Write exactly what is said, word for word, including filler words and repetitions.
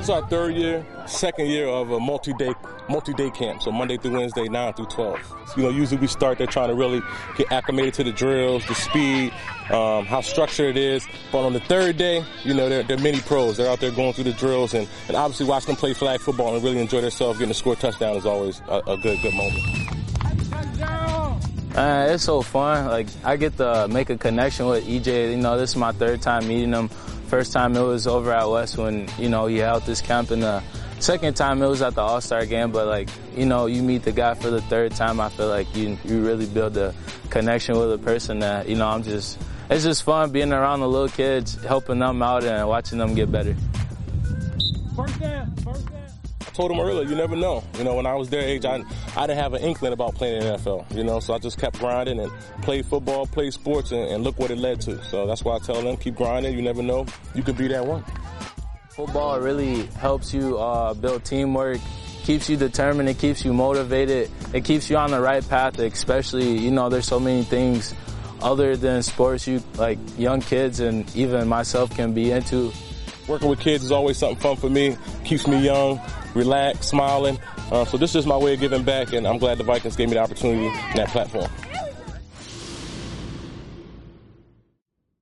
This is our third year, second year of a multi-day multi-day camp, so Monday through Wednesday, nine through twelve. You know, usually we start there trying to really get acclimated to the drills, the speed, um, how structured it is. But on the third day, you know, they're, they're mini pros. They're out there going through the drills, and, and obviously watching them play flag football and really enjoy themselves. Getting to score a touchdown is always a, a good, good moment. Uh, it's so fun. Like, I get to make a connection with E J. You know, this is my third time meeting him. First time it was over at West when, you know, he held this camp, and the second time it was at the All-Star game. But, like, you know, you meet the guy for the third time, I feel like you you really build a connection with a person that, you know, I'm just, it's just fun being around the little kids, helping them out and watching them get better. First down, first down. I told him earlier, you never know. You know, when I was their age, I, I didn't have an inkling about playing in the N F L, you know, so I just kept grinding and played football, played sports, and, and look what it led to. So that's why I tell them, keep grinding. You never know. You could be that one. Football really helps you uh, build teamwork, keeps you determined, it keeps you motivated, it keeps you on the right path, especially, you know, there's so many things other than sports you, like, young kids and even myself can be into. Working with kids is always something fun for me, keeps me young, relaxed, smiling. Uh, so this is my way of giving back, and I'm glad the Vikings gave me the opportunity and that platform.